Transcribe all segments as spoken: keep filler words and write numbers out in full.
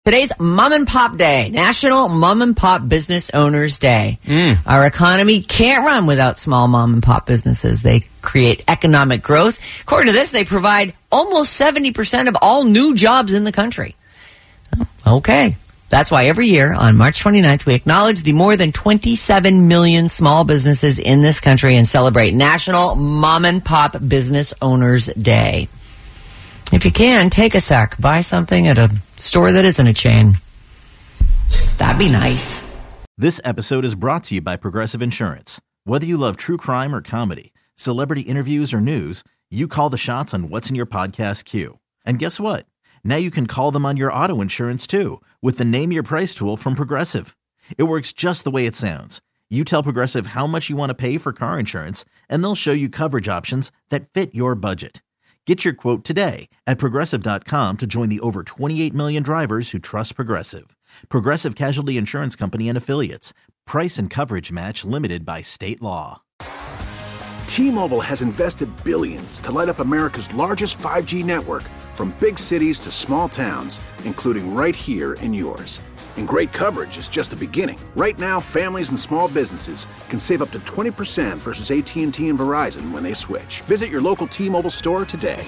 Today's Mom and Pop Day, National Mom and Pop Business Owners Day. Mm. Our economy can't run without small mom and pop businesses. They create economic growth. According to this, they provide almost seventy percent of all new jobs in the country. Okay. That's why every year on March twenty-ninth, we acknowledge the more than twenty-seven million small businesses in this country and celebrate National Mom and Pop Business Owners Day. If you can, take a sec. Buy something at a store that isn't a chain. That'd be nice. This episode is brought to you by Progressive Insurance. Whether you love true crime or comedy, celebrity interviews or news, you call the shots on what's in your podcast queue. And guess what? Now you can call them on your auto insurance too with the Name Your Price tool from Progressive. It works just the way it sounds. You tell Progressive how much you want to pay for car insurance, and they'll show you coverage options that fit your budget. Get your quote today at Progressive dot com to join the over twenty-eight million drivers who trust Progressive. Progressive Casualty Insurance Company and Affiliates. Price and coverage match limited by state law. T-Mobile has invested billions to light up America's largest five G network, from big cities to small towns, including right here in yours. And great coverage is just the beginning. Right now, families and small businesses can save up to twenty percent versus A T and T and Verizon when they switch. Visit your local T-Mobile store today.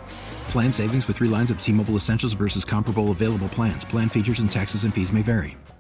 Plan savings with three lines of T-Mobile Essentials versus comparable available plans. Plan features and taxes and fees may vary.